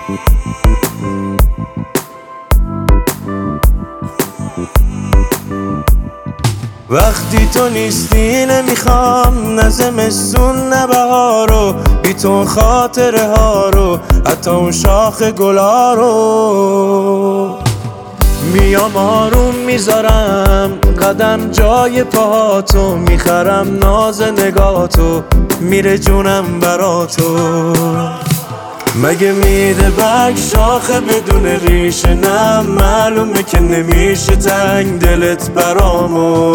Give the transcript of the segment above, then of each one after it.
وقتی تو نیستی نمیخوام نه زمستون نه بهارو، بی تو خاطره ها رو، حتی اون شاخ گلا رو. میام آروم میذارم قدم جای پاهاتو، میخرم ناز نگاهاتو، میره جونم برا تو. مگه میده برگ شاخه بدون ریشه؟ نه معلومه که نمیشه تنگ دلت برامو.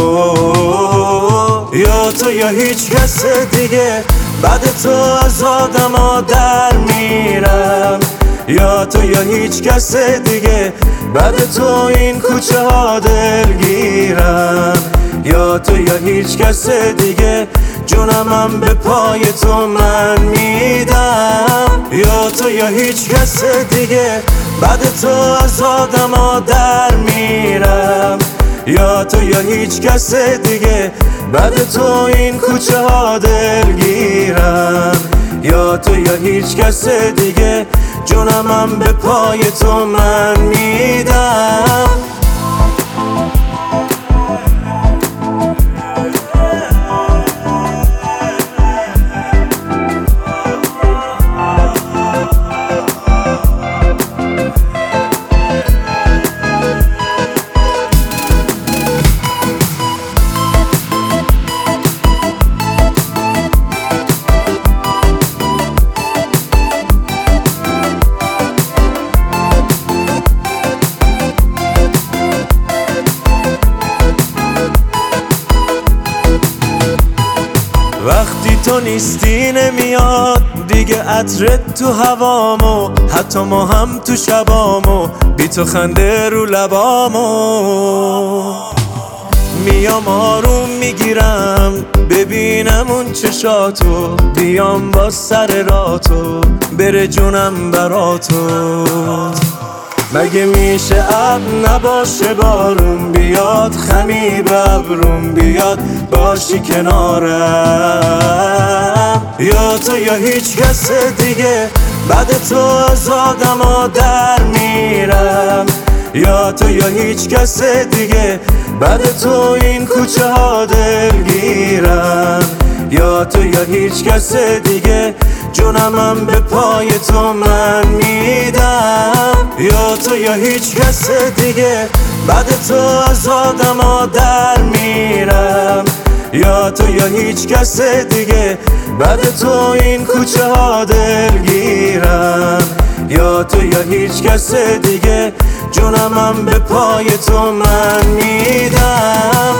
یا تو یا هیچ کس دیگه، بعد تو از آدما در میرم. یا تو یا هیچ کس دیگه، بعد تو این کوچه ها دلگیرم. یا تو یا هیچ کس دیگه، جونمم به پای تو من میدم. یا تو یا هیچ کس دیگه، بعد تو از آدما در میرم. یا تو یا هیچ کس دیگه، بعد تو این کوچه ها دلگیرم. یا تو یا هیچ کس دیگه، جونمم به پای تو من میدم. وقتی تو نیستی نمیاد دیگه عطرت تو هوامو، حتی ما هم تو شبامو، بی تو خنده رو لبامو. میام آروم میگیرم ببینم اون چشاتو، بیام با سر راتو، بره جونم برا تو. مگه میشه ابر نباشه بارون بیاد، خمی به ابروم بیاد باشی کنارم. یا تو یا هیچ کس دیگه، بعد تو از آدما در میرم. یا تو یا هیچ کس دیگه، بعد تو این کوچه ها دلگیرم. یا تو یا هیچ کس دیگه، جونمم به پای تو من میدم. یا تو یا هیچ کس دیگه، بعد تو از آدما در میرم. یا تو یا هیچ کس دیگه، بعد تو این کوچه ها دلگیرم. یا تو یا هیچ کس دیگه، جونمم به پای تو من میدم.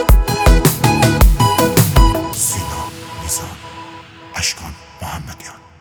اشکان محمدیان